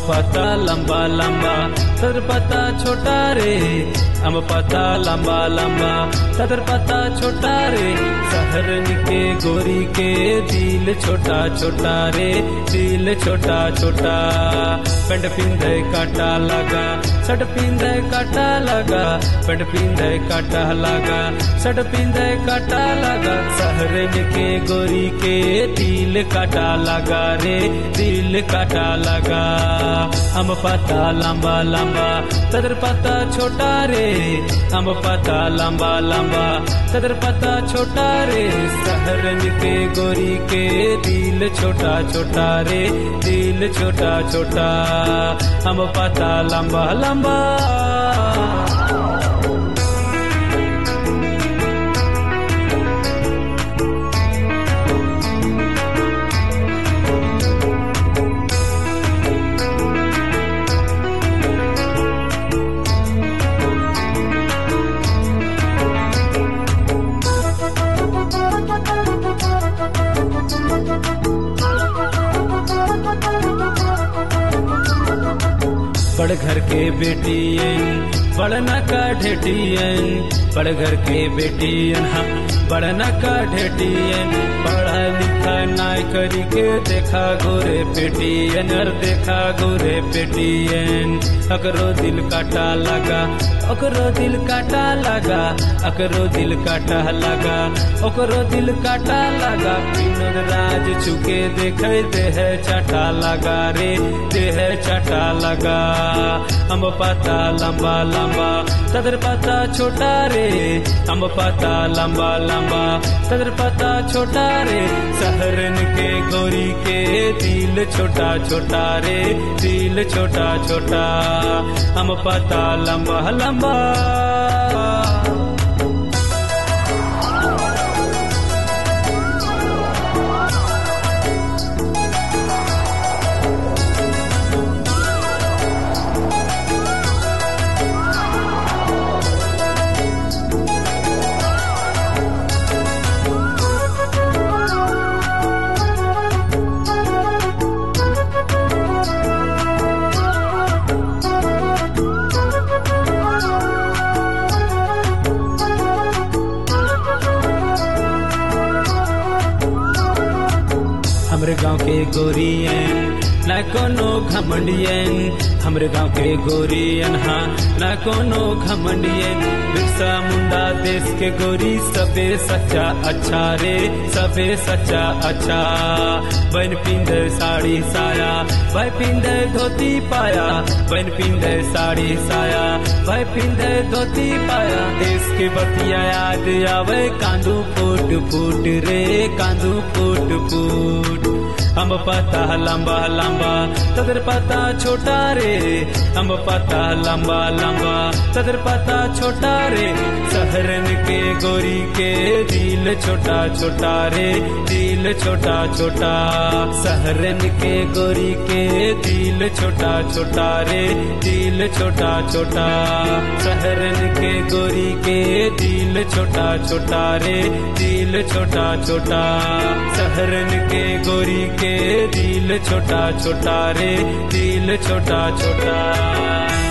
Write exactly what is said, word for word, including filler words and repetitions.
पता लंबा लंबा तदर पता छोटा रे, अम पता लंबा लंबा तदर पता छोटा रे। सहरन के गोरी के दिल छोटा छोटा रे, दिल छोटा छोटा। पेंट पिंधे काटा लगा, सट पिंधे काटा लगा, पेंट पिंधे काटा लगा, सट पिंधे काटा लगा। सहरन के गोरी के दिल काटा लगा रे, दिल काटा लगा। हम पता लंबा लंबा तदर पता छोटा रे, हम पता लंबा लंबा तदर पता छोटा रे। सहरन के गोरी के दिल छोटा छोटा रे, दिल छोटा छोटा। हम पता लंबा लंबा बड़ घर के बेटियन बड़ना का ढेटियन, बड़ घर के बेटियन हम बड़ना का ढेटियन। पढ़ा लिखा नाय करी के देखा गोरे पेटियन, और देखा गोरे पेटियन। अकरो दिल काटा लगा, ओकरो दिल काटा लगा, अकरो दिल काटा लगा, ओकरो दिल काटा लगा। विनोद राज चुके देखे देह चाटा लगा रे, देह चाटा लगा। हम पता लंबा लंबा तदर पता छोटा रे, हम पता लंबा लंबा तदर पता छोटा रे। सहरन के गोरी के दिल छोटा छोटा रे, दिल छोटा छोटा। हम पता लंबा लंबा हमरे गांव के गोरियन न कोनो घमंडियन, हमरे गांव के गोरियन हाँ न कोनो घमंडियन। बिरसा मुंडा देश के गोरी सबे सच्चा अच्छा रे, सबे सच्चा अच्छा। बन पिंधे साड़ी साया, भाई पिंधे धोती पाया, बन पिंधे साड़ी साया, भाई पिंधे धोती पाया। देश के बतिया याद आवे कांदू फूट फूट रे, कांदू फूट फूट। हम पता लंबा लंबा तदर पता छोटा रे, हम पता लंबा लंबा तदर पता छोटा रे। सहरन के गोरी के दिल छोटा छोटा रे, दिल छोटा छोटा। सहरन के गोरी के दिल छोटा छोटा रे, दिल छोटा छोटा। सहरन के गोरी के दिल छोटा छोटा रे, दिल छोटा छोटा। सहरन के गोरी के दिल छोटा छोटा रे, दिल छोटा छोटा।